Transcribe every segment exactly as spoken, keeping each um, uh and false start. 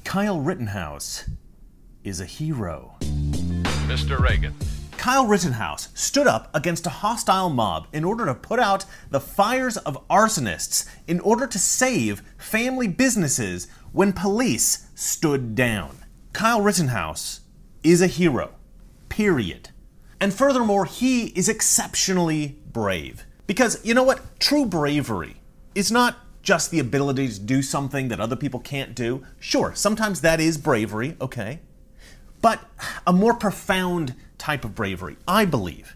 Kyle Rittenhouse is a hero. Mister Reagan. Kyle Rittenhouse stood up against a hostile mob in order to put out the fires of arsonists in order to save family businesses when police stood down. Kyle Rittenhouse is a hero. Period. And furthermore, he is exceptionally brave. Because, you know what? True bravery is not just the ability to do something that other people can't do. Sure, sometimes that is bravery, okay? But a more profound type of bravery, I believe,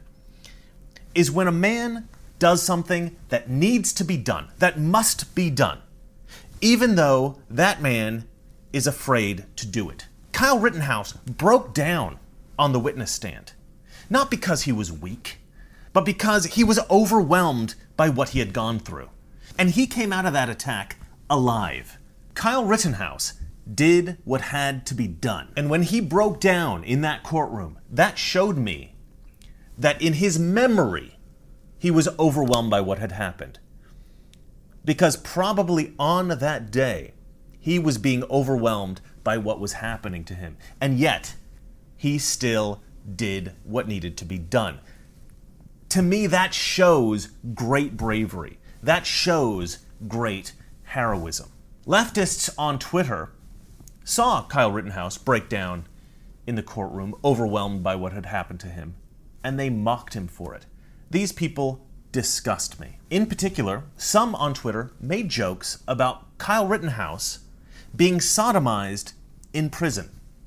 is when a man does something that needs to be done, that must be done, even though that man is afraid to do it. Kyle Rittenhouse broke down on the witness stand, not because he was weak, but because he was overwhelmed by what he had gone through. And he came out of that attack alive. Kyle Rittenhouse did what had to be done. And when he broke down in that courtroom, that showed me that in his memory, he was overwhelmed by what had happened. Because probably on that day, he was being overwhelmed by what was happening to him. And yet, he still did what needed to be done. To me, that shows great bravery. That shows great heroism. Leftists on Twitter saw Kyle Rittenhouse break down in the courtroom, overwhelmed by what had happened to him, and they mocked him for it. These people disgust me. In particular, some on Twitter made jokes about Kyle Rittenhouse being sodomized in prison.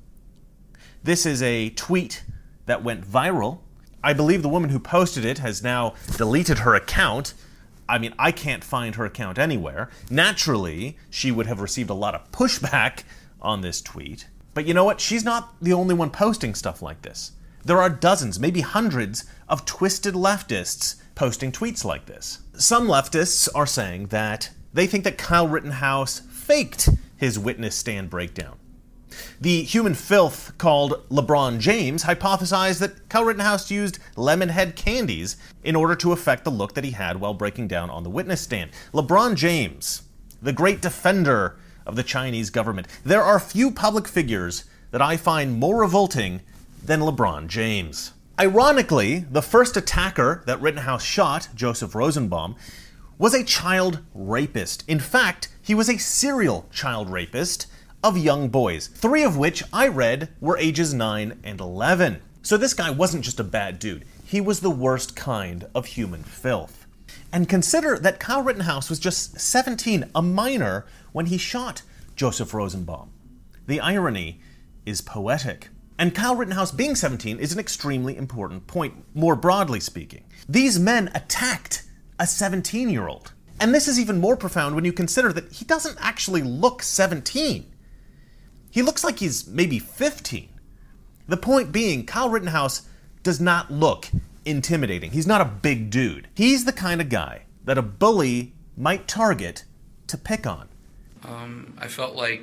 This is a tweet that went viral. I believe the woman who posted it has now deleted her account. I mean, I can't find her account anywhere. Naturally, she would have received a lot of pushback on this tweet. But you know what? She's not the only one posting stuff like this. There are dozens, maybe hundreds, of twisted leftists posting tweets like this. Some leftists are saying that they think that Kyle Rittenhouse faked his witness stand breakdown. The human filth called LeBron James hypothesized that Kyle Rittenhouse used lemon head candies in order to affect the look that he had while breaking down on the witness stand. LeBron James, the great defender of the Chinese government. There are few public figures that I find more revolting than LeBron James. Ironically, the first attacker that Rittenhouse shot, Joseph Rosenbaum, was a child rapist. In fact, he was a serial child rapist of young boys, three of which I read were ages nine and eleven. So this guy wasn't just a bad dude. He was the worst kind of human filth. And consider that Kyle Rittenhouse was just seventeen, a minor, when he shot Joseph Rosenbaum. The irony is poetic. And Kyle Rittenhouse being seventeen is an extremely important point, more broadly speaking. These men attacked a seventeen-year-old. And this is even more profound when you consider that he doesn't actually look seventeen. He looks like he's maybe fifteen. The point being, Kyle Rittenhouse does not look intimidating. He's not a big dude. He's the kind of guy that a bully might target to pick on. Um, I felt like,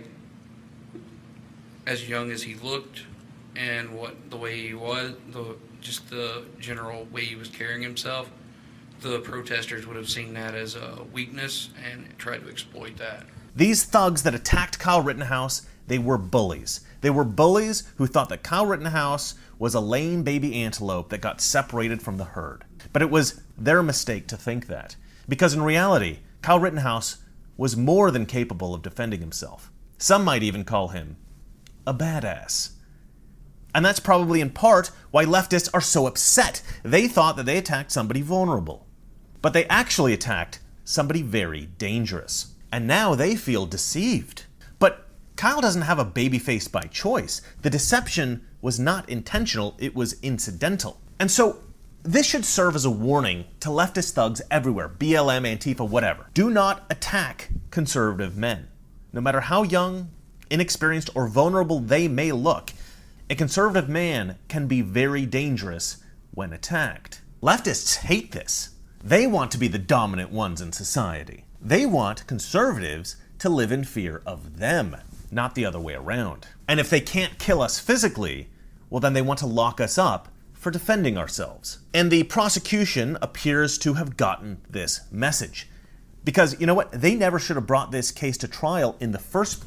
as young as he looked, and what the way he was, the just the general way he was carrying himself, the protesters would have seen that as a weakness and tried to exploit that. These thugs that attacked Kyle Rittenhouse, they were bullies. They were bullies who thought that Kyle Rittenhouse was a lame baby antelope that got separated from the herd. But it was their mistake to think that. Because in reality, Kyle Rittenhouse was more than capable of defending himself. Some might even call him a badass. And that's probably in part why leftists are so upset. They thought that they attacked somebody vulnerable. But they actually attacked somebody very dangerous. And now they feel deceived. But Kyle doesn't have a baby face by choice. The deception was not intentional, it was incidental. And so this should serve as a warning to leftist thugs everywhere, B L M, Antifa, whatever. Do not attack conservative men. No matter how young, inexperienced, or vulnerable they may look, a conservative man can be very dangerous when attacked. Leftists hate this. They want to be the dominant ones in society. They want conservatives to live in fear of them, not the other way around. And if they can't kill us physically, well then they want to lock us up for defending ourselves. And the prosecution appears to have gotten this message. Because, you know what, they never should have brought this case to trial in the first place.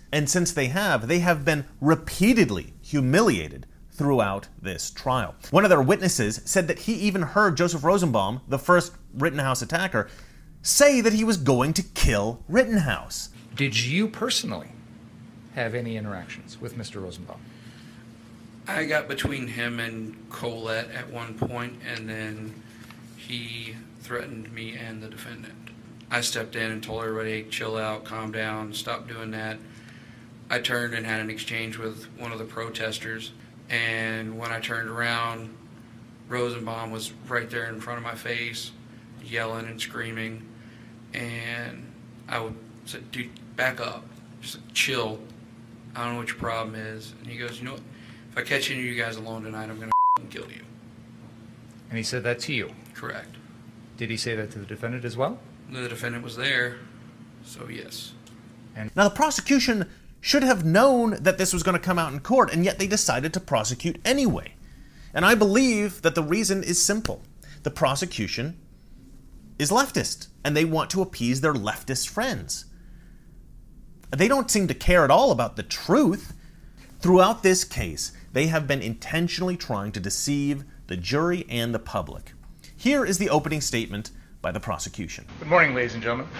And since they have, they have been repeatedly humiliated throughout this trial. One of their witnesses said that he even heard Joseph Rosenbaum, the first Rittenhouse attacker, say that he was going to kill Rittenhouse. Did you personally have any interactions with Mister Rosenbaum? I got between him and Colette at one point, and then he threatened me and the defendant. I stepped in and told everybody, hey, chill out, calm down, stop doing that. I turned and had an exchange with one of the protesters, and when I turned around, Rosenbaum was right there in front of my face, yelling and screaming, and I would say, dude, back up, just like, chill, I don't know what your problem is. And he goes, you know what, if I catch any of you guys alone tonight, I'm going to kill you. And he said that to you? Correct. Did he say that to the defendant as well? The defendant was there, so yes. And now the prosecution should have known that this was going to come out in court, and yet they decided to prosecute anyway. And I believe that the reason is simple. The prosecution is leftist, and they want to appease their leftist friends. They don't seem to care at all about the truth. Throughout this case, they have been intentionally trying to deceive the jury and the public. Here is the opening statement by the prosecution. Good morning, ladies and gentlemen.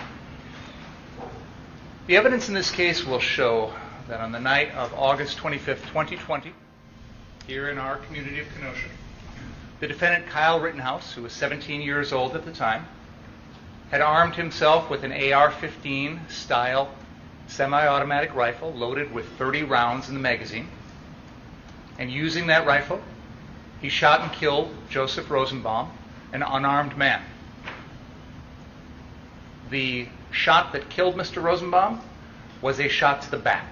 The evidence in this case will show that on the night of August twenty-fifth, twenty twenty, here in our community of Kenosha, the defendant Kyle Rittenhouse, who was seventeen years old at the time, had armed himself with an A R fifteen style semi-automatic rifle loaded with thirty rounds in the magazine. And using that rifle, he shot and killed Joseph Rosenbaum, an unarmed man. The shot that killed Mister Rosenbaum was a shot to the back.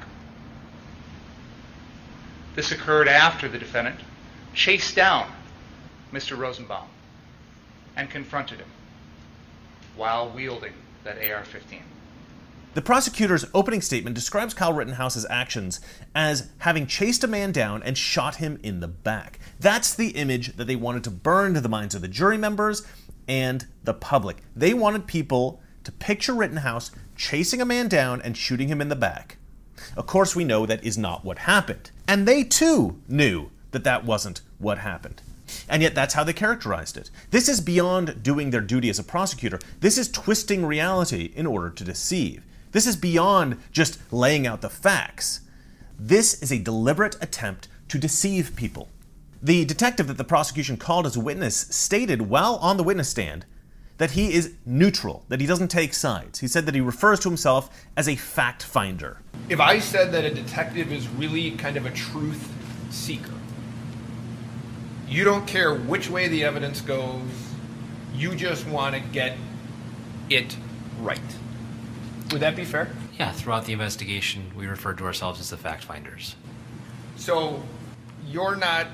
This occurred after the defendant chased down Mister Rosenbaum and confronted him while wielding that A R fifteen. The prosecutor's opening statement describes Kyle Rittenhouse's actions as having chased a man down and shot him in the back. That's the image that they wanted to burn into the minds of the jury members and the public. They wanted people to picture Rittenhouse chasing a man down and shooting him in the back. Of course, we know that is not what happened. And they too knew that that wasn't what happened. And yet that's how they characterized it. This is beyond doing their duty as a prosecutor. This is twisting reality in order to deceive. This is beyond just laying out the facts. This is a deliberate attempt to deceive people. The detective that the prosecution called as a witness stated while on the witness stand that he is neutral, that he doesn't take sides. He said that he refers to himself as a fact finder. If I said that a detective is really kind of a truth seeker, you don't care which way the evidence goes, you just want to get it right. Would that be fair? Yeah, throughout the investigation, we referred to ourselves as the fact finders. So you're not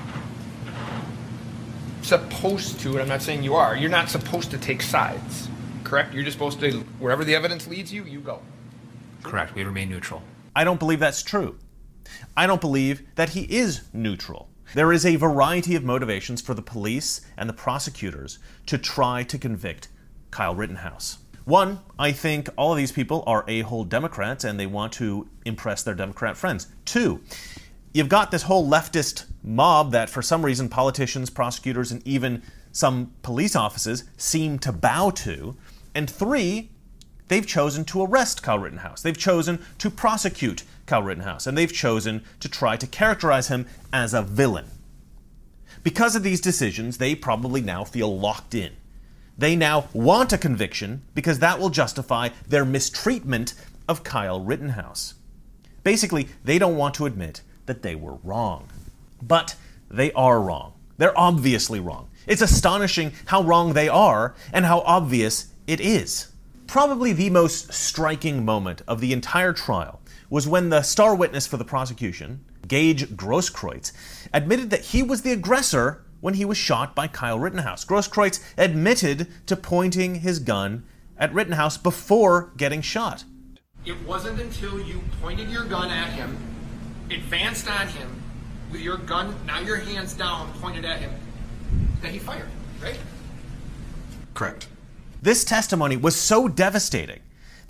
supposed to, and I'm not saying you are, you're not supposed to take sides, correct? You're just supposed to, wherever the evidence leads you, you go. Correct, we remain neutral. I don't believe that's true. I don't believe that he is neutral. There is a variety of motivations for the police and the prosecutors to try to convict Kyle Rittenhouse. One, I think all of these people are a-hole Democrats and they want to impress their Democrat friends. Two, you've got this whole leftist mob that for some reason politicians, prosecutors, and even some police officers seem to bow to. And three, they've chosen to arrest Kyle Rittenhouse. They've chosen to prosecute Kyle Rittenhouse. And they've chosen to try to characterize him as a villain. Because of these decisions, they probably now feel locked in. They now want a conviction because that will justify their mistreatment of Kyle Rittenhouse. Basically, they don't want to admit that they were wrong. But they are wrong. They're obviously wrong. It's astonishing how wrong they are and how obvious it is. Probably the most striking moment of the entire trial was when the star witness for the prosecution, Gage Grosskreutz, admitted that he was the aggressor when he was shot by Kyle Rittenhouse. Grosskreutz admitted to pointing his gun at Rittenhouse before getting shot. It wasn't until you pointed your gun at him, advanced on him, with your gun, now your hands down, pointed at him, that he fired, right? Correct. This testimony was so devastating that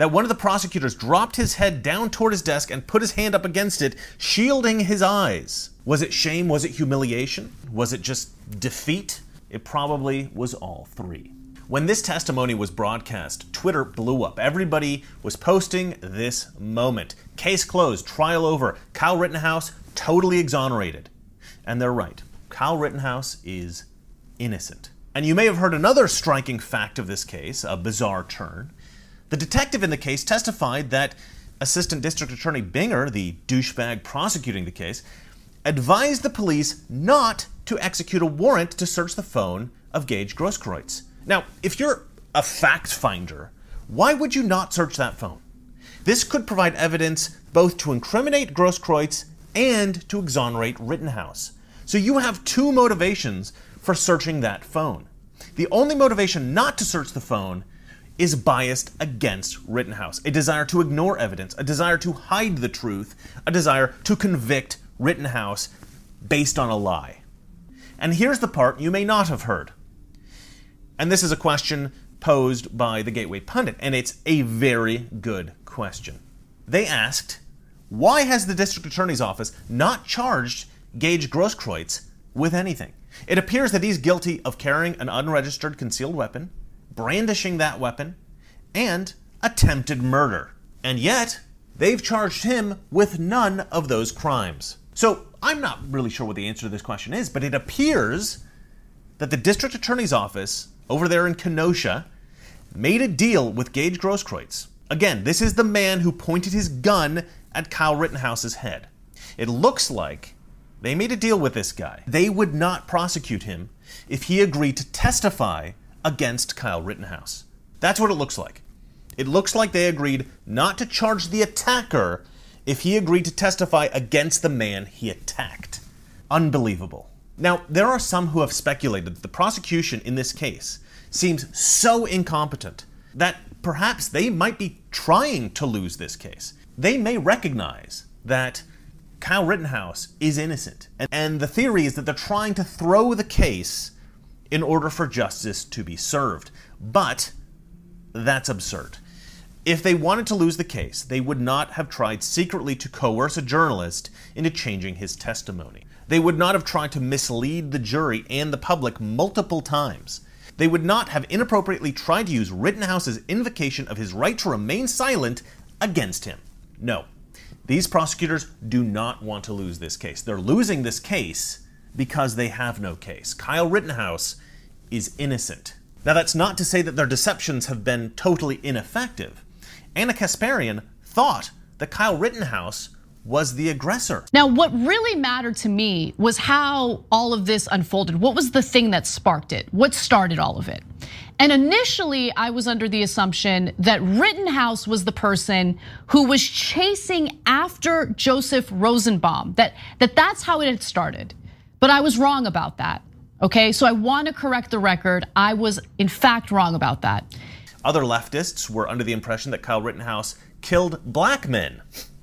that one of the prosecutors dropped his head down toward his desk and put his hand up against it, shielding his eyes. Was it shame? Was it humiliation? Was it just defeat? It probably was all three. When this testimony was broadcast, Twitter blew up. Everybody was posting this moment. Case closed, trial over, Kyle Rittenhouse totally exonerated. And they're right. Kyle Rittenhouse is innocent. And you may have heard another striking fact of this case, a bizarre turn. The detective in the case testified that Assistant District Attorney Binger, the douchebag prosecuting the case, advised the police not to execute a warrant to search the phone of Gage Grosskreutz. Now, if you're a fact finder, why would you not search that phone? This could provide evidence both to incriminate Grosskreutz and to exonerate Rittenhouse. So you have two motivations for searching that phone. The only motivation not to search the phone is biased against Rittenhouse, a desire to ignore evidence, a desire to hide the truth, a desire to convict Rittenhouse based on a lie. And here's the part you may not have heard. And this is a question posed by the Gateway Pundit, and it's a very good question. They asked, why has the District Attorney's Office not charged Gage Grosskreutz with anything? It appears that he's guilty of carrying an unregistered concealed weapon, brandishing that weapon, and attempted murder. And yet, they've charged him with none of those crimes. So, I'm not really sure what the answer to this question is, but it appears that the District Attorney's Office over there in Kenosha made a deal with Gage Grosskreutz. Again, this is the man who pointed his gun at Kyle Rittenhouse's head. It looks like they made a deal with this guy. They would not prosecute him if he agreed to testify against Kyle Rittenhouse. That's what it looks like. It looks like they agreed not to charge the attacker if he agreed to testify against the man he attacked. Unbelievable. Now, there are some who have speculated that the prosecution in this case seems so incompetent that perhaps they might be trying to lose this case. They may recognize that Kyle Rittenhouse is innocent, and the theory is that they're trying to throw the case in order for justice to be served. But that's absurd. If they wanted to lose the case, they would not have tried secretly to coerce a journalist into changing his testimony. They would not have tried to mislead the jury and the public multiple times. They would not have inappropriately tried to use Rittenhouse's invocation of his right to remain silent against him. No, these prosecutors do not want to lose this case. They're losing this case because they have no case. Kyle Rittenhouse is innocent. Now, that's not to say that their deceptions have been totally ineffective. Ana Kasparian thought that Kyle Rittenhouse was the aggressor. Now, what really mattered to me was how all of this unfolded. What was the thing that sparked it? What started all of it? And initially, I was under the assumption that Rittenhouse was the person who was chasing after Joseph Rosenbaum, that, that that's how it had started. But I was wrong about that, okay? So I want to correct the record. I was, in fact, wrong about that. Other leftists were under the impression that Kyle Rittenhouse killed black men.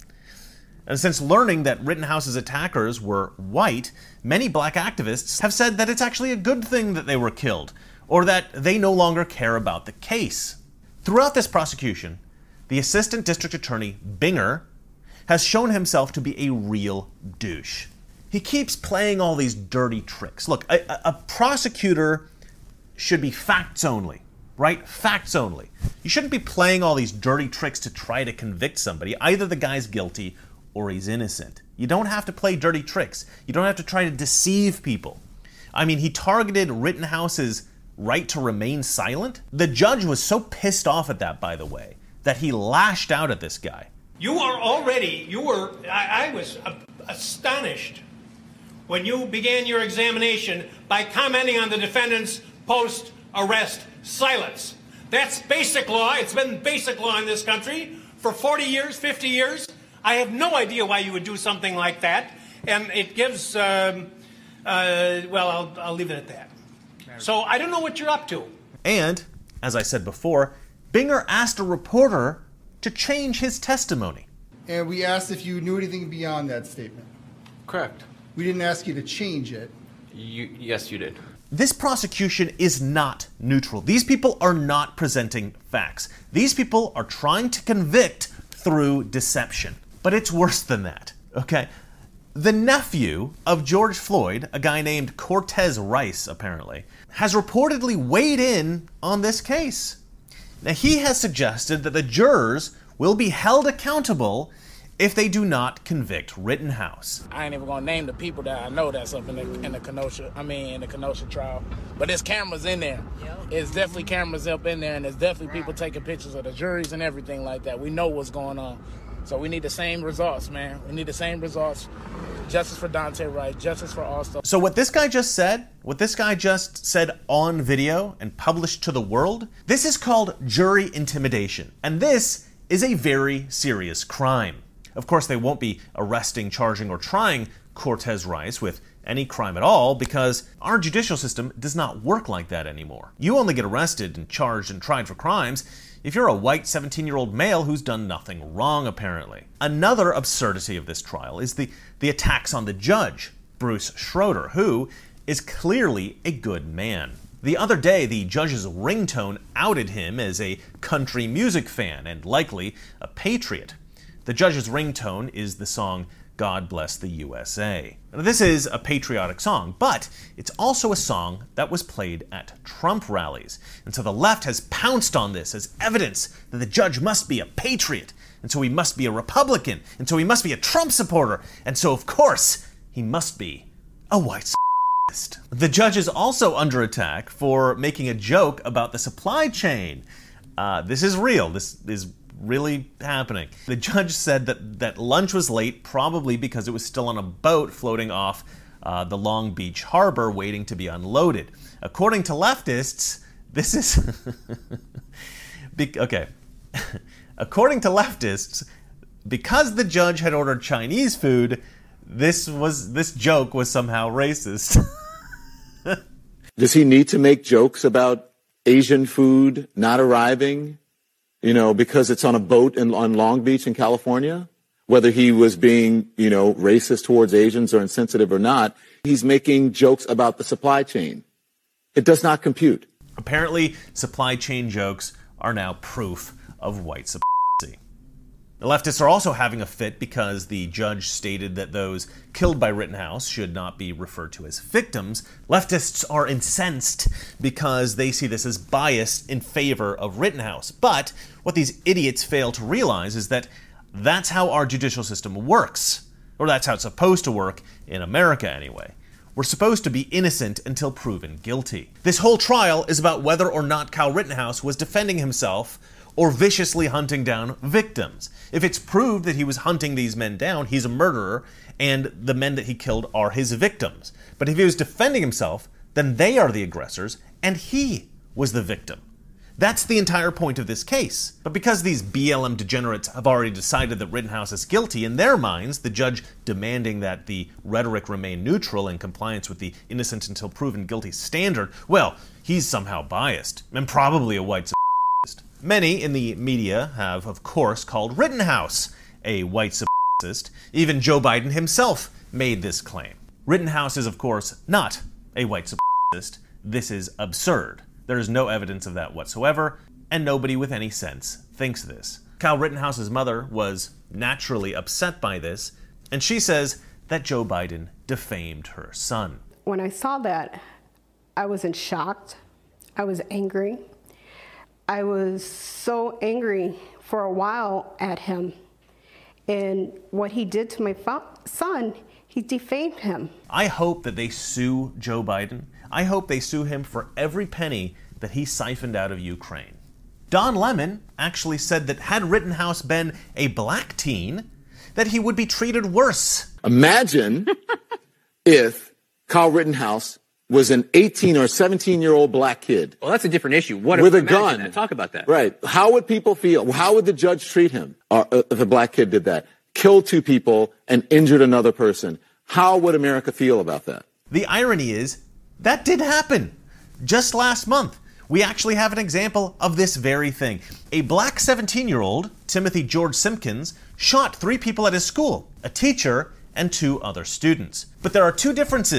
And since learning that Rittenhouse's attackers were white, many black activists have said that it's actually a good thing that they were killed, or that they no longer care about the case. Throughout this prosecution, the Assistant District Attorney, Binger, has shown himself to be a real douche. He keeps playing all these dirty tricks. Look, a, a prosecutor should be facts only, right? Facts only. You shouldn't be playing all these dirty tricks to try to convict somebody. Either the guy's guilty or he's innocent. You don't have to play dirty tricks. You don't have to try to deceive people. I mean, he targeted Rittenhouse's right to remain silent. The judge was so pissed off at that, by the way, that he lashed out at this guy. You are already, you were, I, I was astonished when you began your examination by commenting on the defendant's post-arrest silence. That's basic law. It's been basic law in this country for forty years, fifty years. I have no idea why you would do something like that, and it gives, um, uh, well, I'll, I'll leave it at that. So I don't know what you're up to. And, as I said before, Binger asked a reporter to change his testimony. And we asked if you knew anything beyond that statement. Correct. We didn't ask you to change it. You, yes, you did. This prosecution is not neutral. These people are not presenting facts. These people are trying to convict through deception. But it's worse than that, okay? The nephew of George Floyd, a guy named Cortez Rice, apparently, has reportedly weighed in on this case. Now, he has suggested that the jurors will be held accountable if they do not convict Rittenhouse. I ain't even gonna name the people that I know that's up in the in the Kenosha, I mean in the Kenosha trial. But there's cameras in there. It's definitely cameras up in there, and there's definitely people taking pictures of the juries and everything like that. We know what's going on. So we need the same results, man. We need the same results. Justice for Daunte Wright, justice for Austin. So what this guy just said, what this guy just said on video and published to the world, this is called jury intimidation. And this is a very serious crime. Of course, they won't be arresting, charging, or trying Cortez Rice with any crime at all because our judicial system does not work like that anymore. You only get arrested and charged and tried for crimes if you're a white seventeen-year-old male who's done nothing wrong, apparently. Another absurdity of this trial is the, the attacks on the judge, Bruce Schroeder, who is clearly a good man. The other day, the judge's ringtone outed him as a country music fan and likely a patriot. The judge's ringtone is the song God Bless the U S A. Now, this is a patriotic song, but it's also a song that was played at Trump rallies. And so the left has pounced on this as evidence that the judge must be a patriot, and so he must be a Republican, and so he must be a Trump supporter, and so of course he must be a white supremacist. The judge is also under attack for making a joke about the supply chain. Uh, this is real. This is really happening. The judge said that, that lunch was late probably because it was still on a boat floating off uh, the Long Beach harbor waiting to be unloaded. According to leftists, this is... be- okay. According to leftists, because the judge had ordered Chinese food, this was this joke was somehow racist. Does he need to make jokes about Asian food not arriving? You know, because it's on a boat in, on Long Beach in California, whether he was being, you know, racist towards Asians or insensitive or not, he's making jokes about the supply chain. It does not compute. Apparently, supply chain jokes are now proof of white supremacy. The leftists are also having a fit because the judge stated that those killed by Rittenhouse should not be referred to as victims. Leftists are incensed because they see this as biased in favor of Rittenhouse. But what these idiots fail to realize is that that's how our judicial system works. Or that's how it's supposed to work in America anyway. We're supposed to be innocent until proven guilty. This whole trial is about whether or not Kyle Rittenhouse was defending himself or viciously hunting down victims. If it's proved that he was hunting these men down, he's a murderer, and the men that he killed are his victims. But if he was defending himself, then they are the aggressors, and he was the victim. That's the entire point of this case. But because these B L M degenerates have already decided that Rittenhouse is guilty, in their minds, the judge demanding that the rhetoric remain neutral in compliance with the innocent until proven guilty standard, well, he's somehow biased, and probably a white supremacist. Many in the media have, of course, called Rittenhouse a white supremacist. Even Joe Biden himself made this claim. Rittenhouse is, of course, not a white supremacist. This is absurd. There is no evidence of that whatsoever, and nobody with any sense thinks this. Kyle Rittenhouse's mother was naturally upset by this, and she says that Joe Biden defamed her son. When I saw that, I was in shock. I was angry. I was so angry for a while at him. And what he did to my fa- son, he defamed him. I hope that they sue Joe Biden. I hope they sue him for every penny that he siphoned out of Ukraine. Don Lemon actually said that had Rittenhouse been a black teen, that he would be treated worse. Imagine if Kyle Rittenhouse was an eighteen or seventeen-year-old black kid. Well, that's a different issue. What with if, a gun? That. Talk about that. Right. How would people feel? How would the judge treat him uh, if a black kid did that? Killed two people and injured another person. How would America feel about that? The irony is, that did happen. Just last month, we actually have an example of this very thing. A black seventeen-year-old, Timothy George Simpkins, shot three people at his school, a teacher and two other students. But there are two differences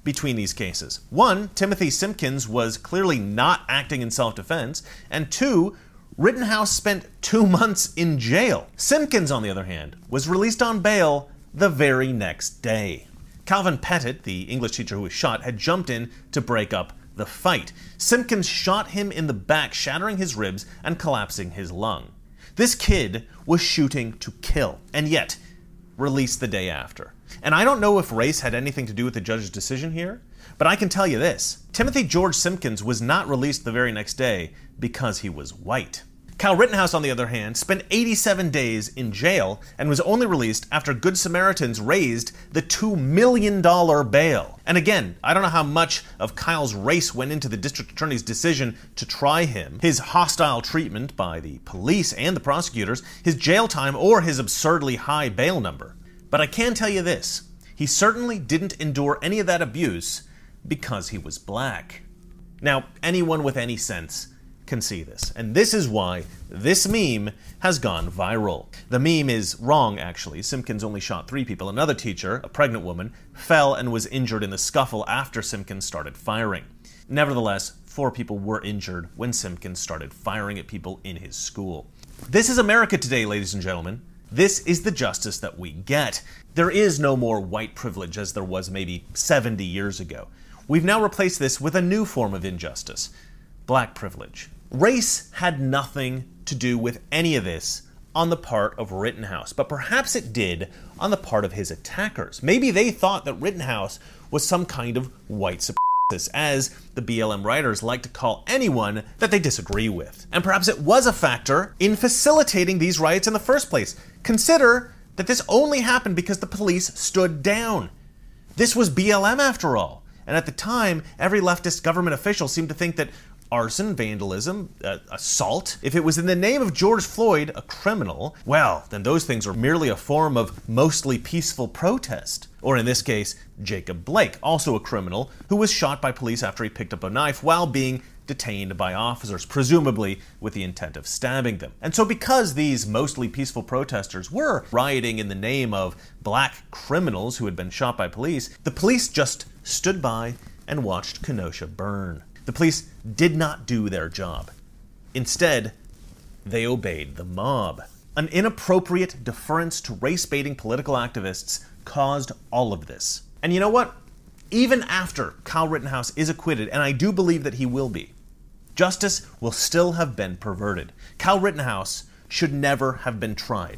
between these cases. One, Timothy Simpkins was clearly not acting in self-defense, and two, Rittenhouse spent two months in jail. Simpkins, on the other hand, was released on bail the very next day. Calvin Pettit, the English teacher who was shot, had jumped in to break up the fight. Simpkins shot him in the back, shattering his ribs and collapsing his lung. This kid was shooting to kill, and yet released the day after. And I don't know if race had anything to do with the judge's decision here, but I can tell you this. Timothy George Simpkins was not released the very next day because he was white. Kyle Rittenhouse, on the other hand, spent eighty-seven days in jail and was only released after Good Samaritans raised the two million dollars bail. And again, I don't know how much of Kyle's race went into the district attorney's decision to try him, his hostile treatment by the police and the prosecutors, his jail time, or his absurdly high bail number. But I can tell you this, he certainly didn't endure any of that abuse because he was black. Now, anyone with any sense can see this, and this is why this meme has gone viral. The meme is wrong, actually. Simpkins only shot three people. Another teacher, a pregnant woman, fell and was injured in the scuffle after Simpkins started firing. Nevertheless, four people were injured when Simpkins started firing at people in his school. This is America today, ladies and gentlemen. This is the justice that we get. There is no more white privilege as there was maybe seventy years ago. We've now replaced this with a new form of injustice, black privilege. Race had nothing to do with any of this on the part of Rittenhouse, but perhaps it did on the part of his attackers. Maybe they thought that Rittenhouse was some kind of white supremacist, as the B L M writers like to call anyone that they disagree with. And perhaps it was a factor in facilitating these riots in the first place. Consider that this only happened because the police stood down. This was B L M after all. And at the time, every leftist government official seemed to think that arson, vandalism, uh, assault, if it was in the name of George Floyd, a criminal, well, then those things are merely a form of mostly peaceful protest. Or in this case, Jacob Blake, also a criminal, who was shot by police after he picked up a knife while being detained by officers, presumably with the intent of stabbing them. And so because these mostly peaceful protesters were rioting in the name of black criminals who had been shot by police, the police just stood by and watched Kenosha burn. The police did not do their job. Instead, they obeyed the mob. An inappropriate deference to race-baiting political activists caused all of this. And you know what? Even after Kyle Rittenhouse is acquitted, and I do believe that he will be, justice will still have been perverted. Kyle Rittenhouse should never have been tried.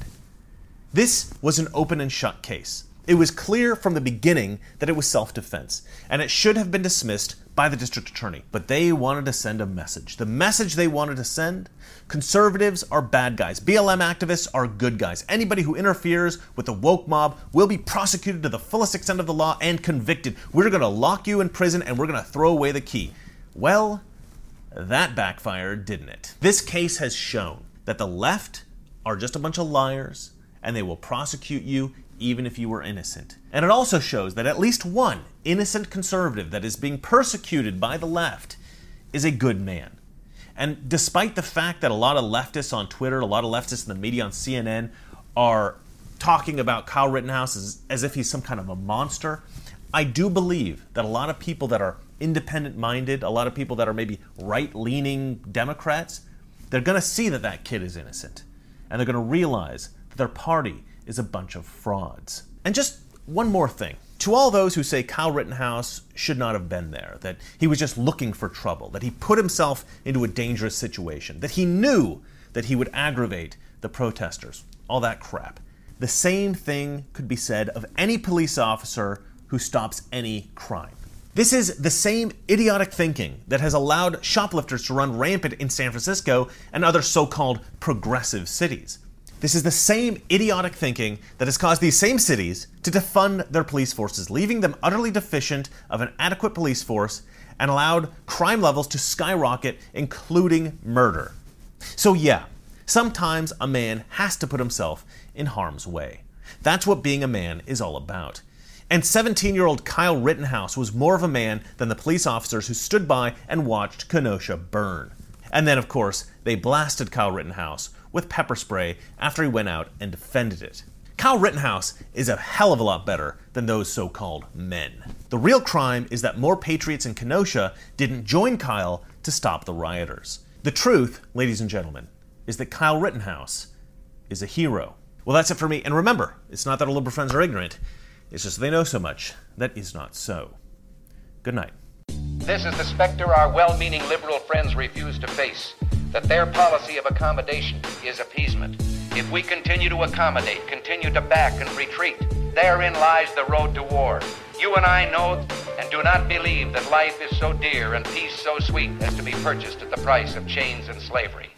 This was an open and shut case. It was clear from the beginning that it was self-defense, and it should have been dismissed by the district attorney. But they wanted to send a message. The message they wanted to send: conservatives are bad guys. B L M activists are good guys. Anybody who interferes with the woke mob will be prosecuted to the fullest extent of the law and convicted. We're going to lock you in prison and we're going to throw away the key. Well, that backfired, didn't it? This case has shown that the left are just a bunch of liars, and they will prosecute you even if you were innocent. And it also shows that at least one innocent conservative that is being persecuted by the left is a good man. And despite the fact that a lot of leftists on Twitter, a lot of leftists in the media on C N N are talking about Kyle Rittenhouse as, as if he's some kind of a monster, I do believe that a lot of people that are independent-minded, a lot of people that are maybe right-leaning Democrats, they're going to see that that kid is innocent. And they're going to realize that their party is a bunch of frauds. And just one more thing. To all those who say Kyle Rittenhouse should not have been there, that he was just looking for trouble, that he put himself into a dangerous situation, that he knew that he would aggravate the protesters, all that crap. The same thing could be said of any police officer who stops any crime. This is the same idiotic thinking that has allowed shoplifters to run rampant in San Francisco and other so-called progressive cities. This is the same idiotic thinking that has caused these same cities to defund their police forces, leaving them utterly deficient of an adequate police force and allowed crime levels to skyrocket, including murder. So yeah, sometimes a man has to put himself in harm's way. That's what being a man is all about. And seventeen-year-old Kyle Rittenhouse was more of a man than the police officers who stood by and watched Kenosha burn. And then, of course, they blasted Kyle Rittenhouse with pepper spray after he went out and defended it. Kyle Rittenhouse is a hell of a lot better than those so-called men. The real crime is that more patriots in Kenosha didn't join Kyle to stop the rioters. The truth, ladies and gentlemen, is that Kyle Rittenhouse is a hero. Well, that's it for me. And remember, it's not that our liberal friends are ignorant. It's just they know so much that is not so. Good night. This is the specter our well-meaning liberal friends refuse to face, that their policy of accommodation is appeasement. If we continue to accommodate, continue to back and retreat, therein lies the road to war. You and I know and do not believe that life is so dear and peace so sweet as to be purchased at the price of chains and slavery.